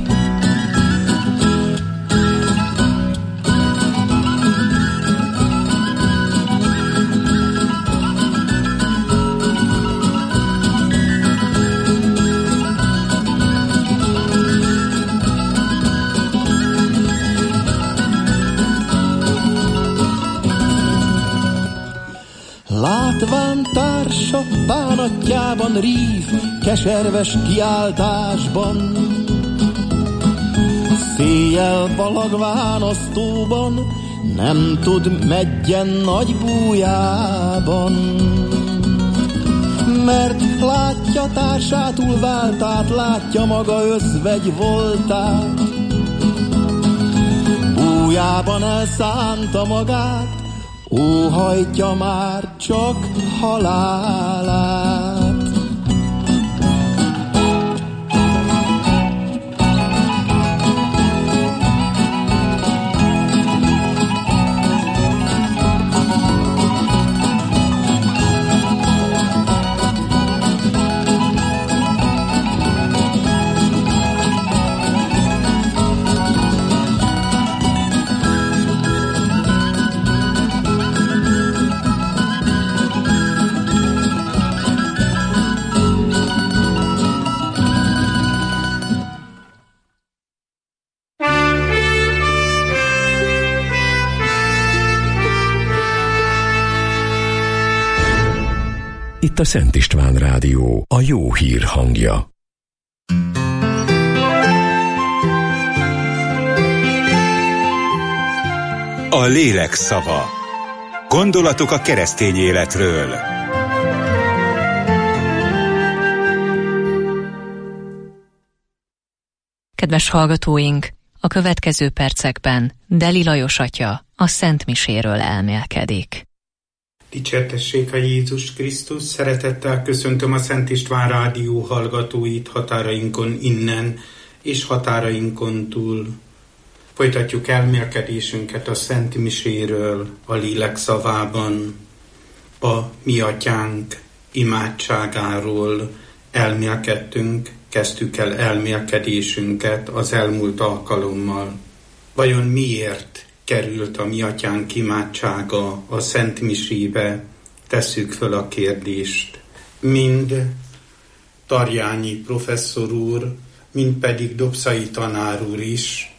[SPEAKER 8] Látván társa bánatjában rív, keserves kiáltásban, széjjel balagván osztóban, nem tud meggyen nagy bújában. Mert látja társátul váltát, látja maga özvegy voltát, bújában elszánta magát, óhajtja már csak halálát.
[SPEAKER 1] Itt a Szent István Rádió, a jó hír hangja.
[SPEAKER 9] A lélek szava. Gondolatok a keresztény életről.
[SPEAKER 10] Kedves hallgatóink, a következő percekben Deli Lajos atya a Szent Miséről elmélkedik.
[SPEAKER 11] Dicsértessék a Jézus Krisztus, szeretettel köszöntöm a Szent István Rádió hallgatóit határainkon innen és határainkon túl. Folytatjuk elmélkedésünket a Szent Miséről a lélek szavában. A Mi Atyánk imádságáról elmélkedtünk, kezdtük el elmélkedésünket az elmúlt alkalommal. Vajon miért került a Mi Atyánk imádsága a Szent Misébe? Tesszük föl a kérdést. Mind Tarjányi professzor úr, mind pedig Dobszai tanár úr is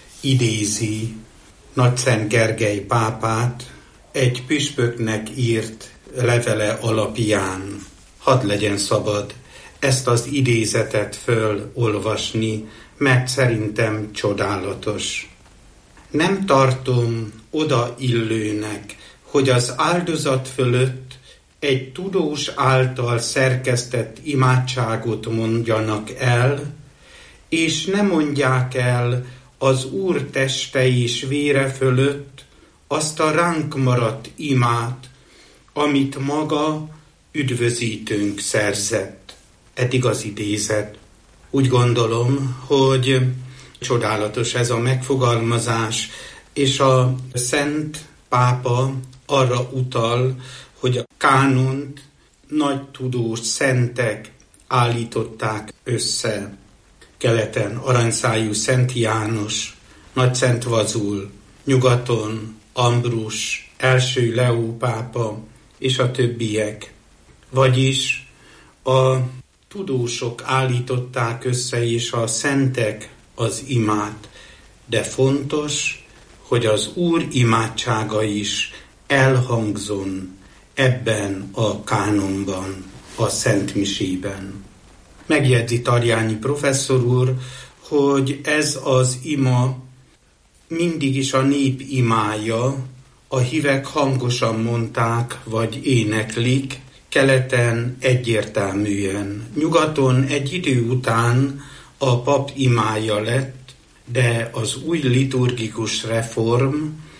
[SPEAKER 11] idézi Nagyszent Gergely pápát egy püspöknek írt levele alapján. Hadd legyen szabad ezt az idézetet fölolvasni, mert szerintem csodálatos. Nem tartom odaillőnek, hogy az áldozat fölött egy tudós által szerkesztett imádságot mondjanak el, és ne mondják el az Úr teste és vére fölött azt a ránk maradt imát, amit maga üdvözítőnk szerzett. Eddig az idézet. Úgy gondolom, hogy csodálatos ez a megfogalmazás, és a Szent Pápa arra utal, hogy a kánont nagy tudós szentek állították össze. Keleten aranyszájú Szent János, Nagyszent Vazul, nyugaton Ambrus, első Leó pápa és a többiek. Vagyis a tudósok állították össze, és a szentek az imát, de fontos, hogy az Úr imádsága is elhangzon ebben a kánonban, a szentmisében. Megjegyzi Tarjányi professzor úr, hogy ez az ima mindig is a nép imája, a hívek hangosan mondták, vagy éneklik, keleten egyértelműen. Nyugaton egy idő után a pap imája lett, de az új liturgikus reform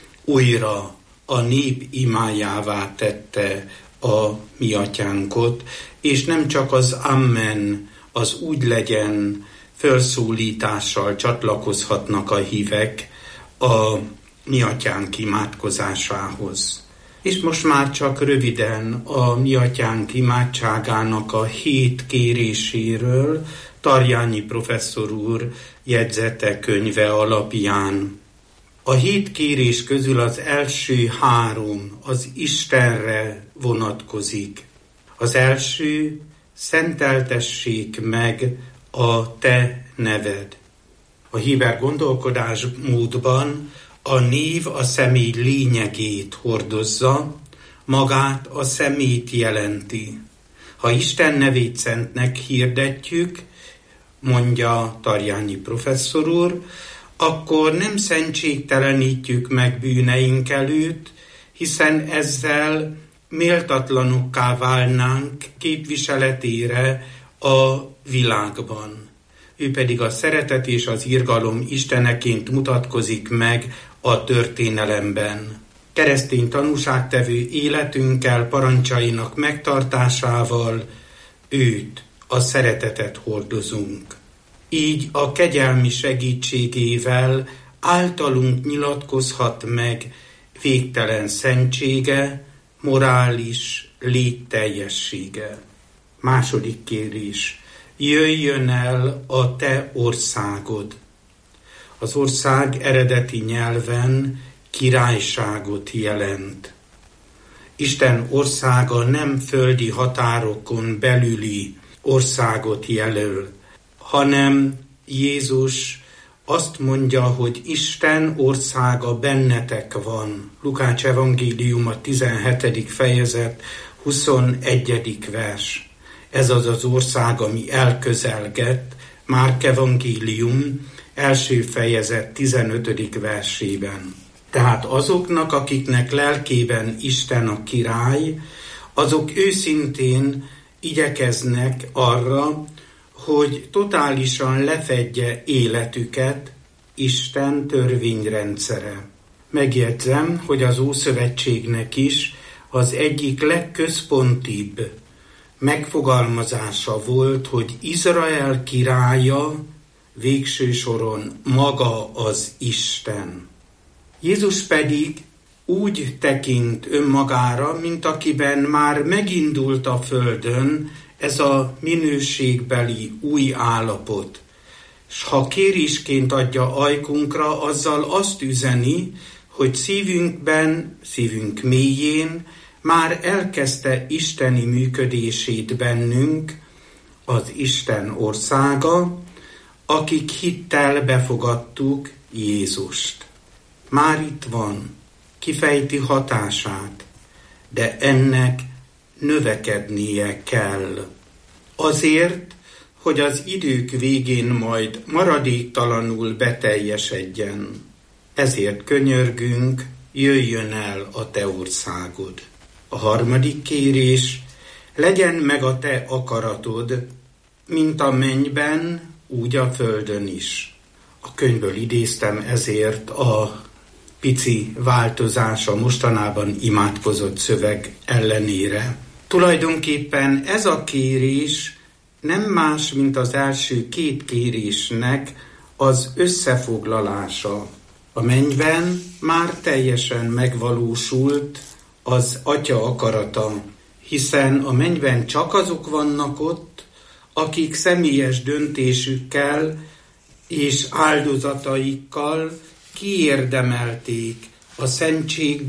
[SPEAKER 11] újra a nép imájává tette a mi atyánkot, és nem csak az Amen, az úgy legyen felszólítással csatlakozhatnak a hívek a mi atyánk imádkozásához. És most már csak röviden a mi atyánk imádságának a 7 kéréséről Tarjányi professzor úr jegyzete könyve alapján. A 7 kérés közül az első 3 az Istenre vonatkozik. Az első: szenteltessék meg a te neved. A híber gondolkodásmódban a név a személy lényegét hordozza, magát a szemét jelenti. Ha Isten nevét szentnek hirdetjük, mondja Tarjányi professzor úr, akkor nem szentségtelenítjük meg bűneink előtt, hiszen ezzel méltatlanokká válnánk képviseletére a világban. Ő pedig a szeretet és az irgalom isteneként mutatkozik meg a történelemben. Keresztény tanúságtevő életünkkel, parancsainak megtartásával őt, a szeretetet hordozunk. Így a kegyelmi segítségével általunk nyilatkozhat meg végtelen szentsége, morális létteljessége. Második kérés: jöjjön el a te országod. Az ország eredeti nyelven királyságot jelent. Isten országa nem földi határokon belüli országot jelöl, hanem Jézus azt mondja, hogy Isten országa bennetek van. Lukács evangéliuma 17. fejezet 21. vers. Ez az az ország, ami elközelgett, Márk evangélium 1. fejezet 15. versében. Tehát azoknak, akiknek lelkében Isten a király, azok őszintén igyekeznek arra, hogy totálisan lefedje életüket Isten törvényrendszere. Megjegyzem, hogy az Ószövetségnek is az egyik legközpontibb megfogalmazása volt, hogy Izrael királya végső soron maga az Isten. Jézus pedig úgy tekint önmagára, mint akiben már megindult a földön ez a minőségbeli új állapot. S ha kérésként adja ajkunkra, azzal azt üzeni, hogy szívünkben, szívünk mélyén már elkezdte isteni működését bennünk, az Isten országa, akik hittel befogadtuk Jézust. Már itt van, kifejti hatását, de ennek növekednie kell. Azért, hogy az idők végén majd maradéktalanul beteljesedjen. Ezért könyörgünk, jöjjön el a te országod. A harmadik kérés: legyen meg a te akaratod, mint a mennyben, úgy a földön is. A könyvből idéztem ezért a pici változás a mostanában imádkozott szöveg ellenére. Tulajdonképpen ez a kérés nem más, mint az első 2 kérésnek az összefoglalása. A mennyben már teljesen megvalósult az Atya akarata, hiszen a mennyben csak azok vannak ott, akik személyes döntésükkel és áldozataikkal kiérdemelték a szentség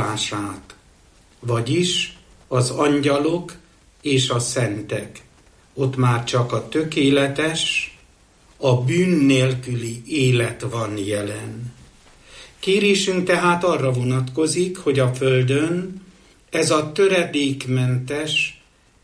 [SPEAKER 11] birtoklását, vagyis az angyalok és a szentek, ott már csak a tökéletes, a bűn nélküli élet van jelen. Kérésünk tehát arra vonatkozik, hogy a földön ez a töredékmentes,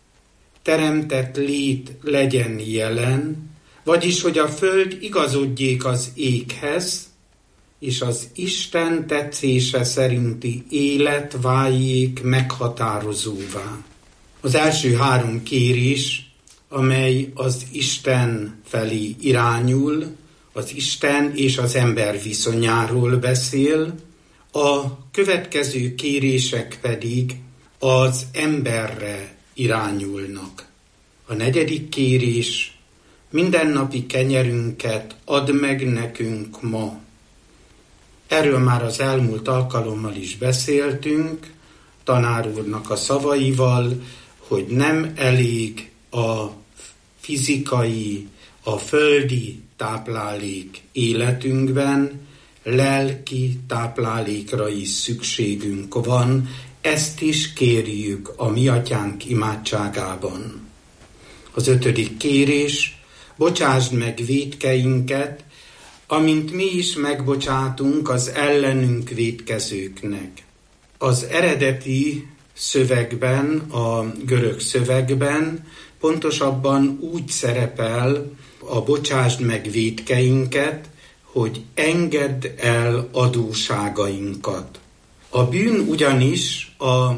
[SPEAKER 11] teremtett lét legyen jelen, vagyis hogy a föld igazodjék az éghez, és az Isten tetszése szerinti élet váljék meghatározóvá. Az első 3 kérés, amely az Isten felé irányul, az Isten és az ember viszonyáról beszél, a következő kérések pedig az emberre irányulnak. A 4. kérés: mindennapi kenyerünket add meg nekünk ma. Erről már az elmúlt alkalommal is beszéltünk, tanár úrnak a szavaival, hogy nem elég a fizikai, a földi táplálék életünkben, lelki táplálékra is szükségünk van, ezt is kérjük a mi atyánk imádságában. Az 5. kérés: bocsásd meg vétkeinket, amint mi is megbocsátunk az ellenünk vétkezőknek. Az eredeti szövegben, a görög szövegben pontosabban úgy szerepel a bocsásd meg vétkeinket, hogy engedd el adósságainkat. A bűn ugyanis a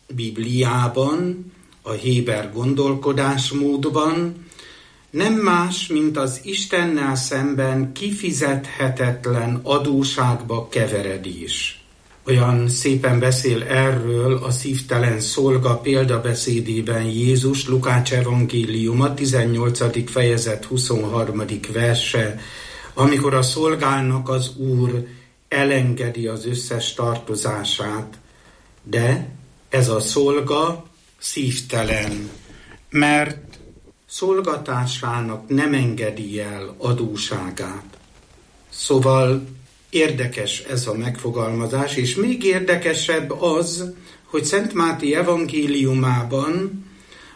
[SPEAKER 11] Bibliában, a héber gondolkodásmódban nem más, mint az Istennel szemben kifizethetetlen adósságba keveredés. Olyan szépen beszél erről a szívtelen szolga példabeszédében Jézus, Lukács evangéliuma 18. fejezet 23. verse, amikor a szolgának az Úr elengedi az összes tartozását, de ez a szolga szívtelen, mert szolgatásának nem engedi el adóságát. Szóval érdekes ez a megfogalmazás, és még érdekesebb az, hogy Szent Máté evangéliumában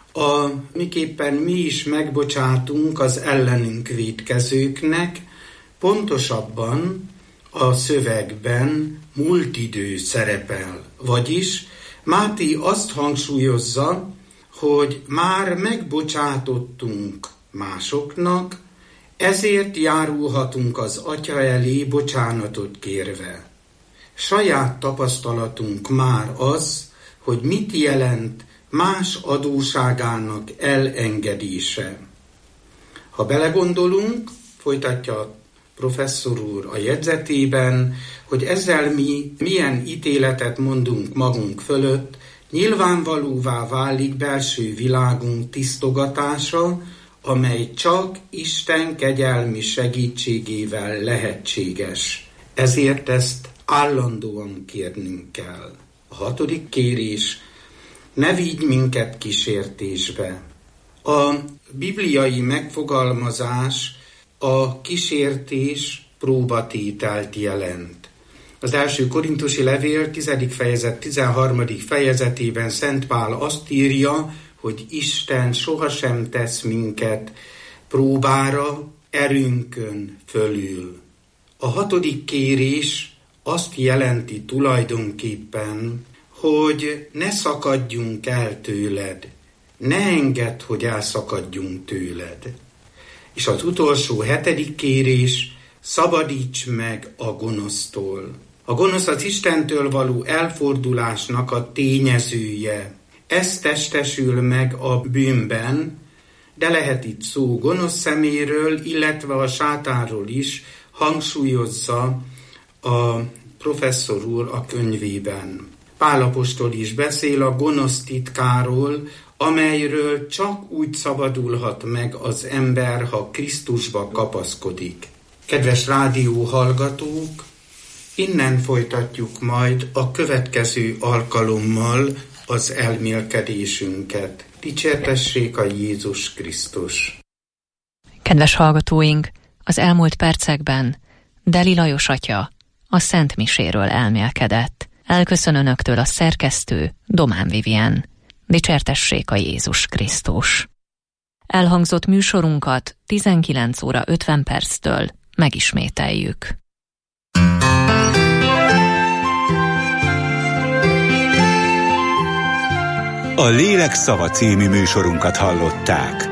[SPEAKER 11] miképpen mi is megbocsátunk az ellenünk vétkezőknek, pontosabban a szövegben múlt idő szerepel. Vagyis Máté azt hangsúlyozza, hogy már megbocsátottunk másoknak, ezért járulhatunk az Atya elé bocsánatot kérve. Saját tapasztalatunk már az, hogy mit jelent más adóságának elengedése. Ha belegondolunk, folytatja a professzor úr a jegyzetében, hogy ezzel mi milyen ítéletet mondunk magunk fölött, nyilvánvalóvá válik belső világunk tisztogatása, amely csak Isten kegyelmi segítségével lehetséges. Ezért ezt állandóan kérnünk kell. A 6. kérés: ne vigy minket kísértésbe. A bibliai megfogalmazás a kísértés próbatételt jelent. Az első korintusi levél 10. fejezet 13. fejezetében Szent Pál azt írja, hogy Isten sohasem tesz minket próbára erőnkön fölül. A 6. kérés azt jelenti tulajdonképpen, hogy ne szakadjunk el tőled, ne engedd, hogy elszakadjunk tőled. És az utolsó 7. kérés: szabadíts meg a gonosztól. A gonosz az Istentől való elfordulásnak a tényezője. Ez testesül meg a bűnben, de lehet itt szó gonosz szeméről, illetve a sátánról is, hangsúlyozza a professzor úr a könyvében. Pál apostol is beszél a gonosz titkáról, amelyről csak úgy szabadulhat meg az ember, ha Krisztusba kapaszkodik. Kedves rádió hallgatók, innen folytatjuk majd a következő alkalommal az elmélkedésünket. Dicsértessék a Jézus Krisztus!
[SPEAKER 10] Kedves hallgatóink, az elmúlt percekben Deli Lajos atya a Szent Miséről elmélkedett. Elköszön önöktől a szerkesztő, Domán Vivien. Dicsértessék a Jézus Krisztus! Elhangzott műsorunkat 19 óra 50 perctől megismételjük.
[SPEAKER 9] A Lélek Szava című műsorunkat hallották.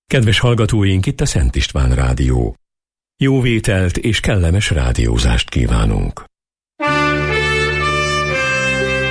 [SPEAKER 1] Kedves hallgatóink, itt a Szent István Rádió. Jó vételt és kellemes rádiózást kívánunk.